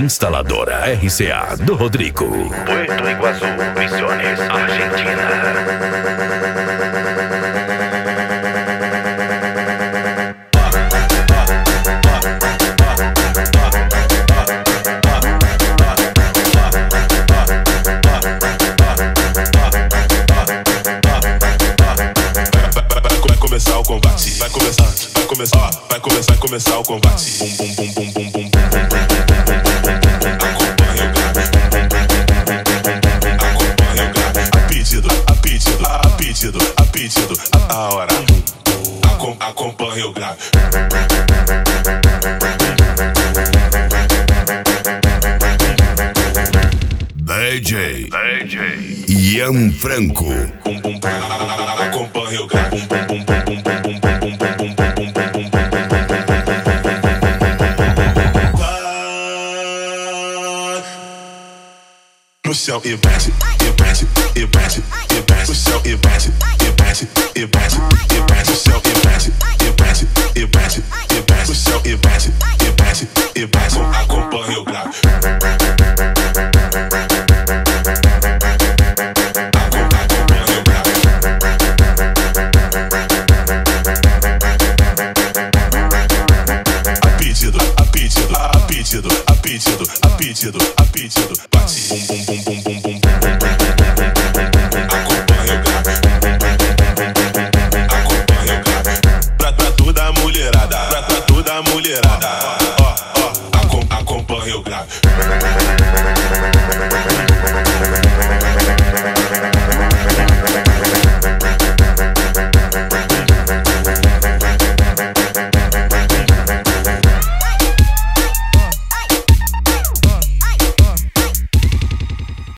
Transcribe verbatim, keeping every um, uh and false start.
Instaladora R C A do Rodrigo. Puerto Iguazú, Misiones, Argentina. Vai começar o combate, vai começar, vai começar, vai começar, começar o combate. Bum bum bum bum bum bum bum bum bum acompanha o grave, acompanha o grave. A pedido, a pedido, a pedido, a pedido, a hora. Acom- Acompanha o grave. D J, D J Ian Franco. Bum bum bum, acompanha o grave. Bum bum bum bum bum bum bum bum bum bum bum bum bum bum bum. No chão e bate, e bate, e bate.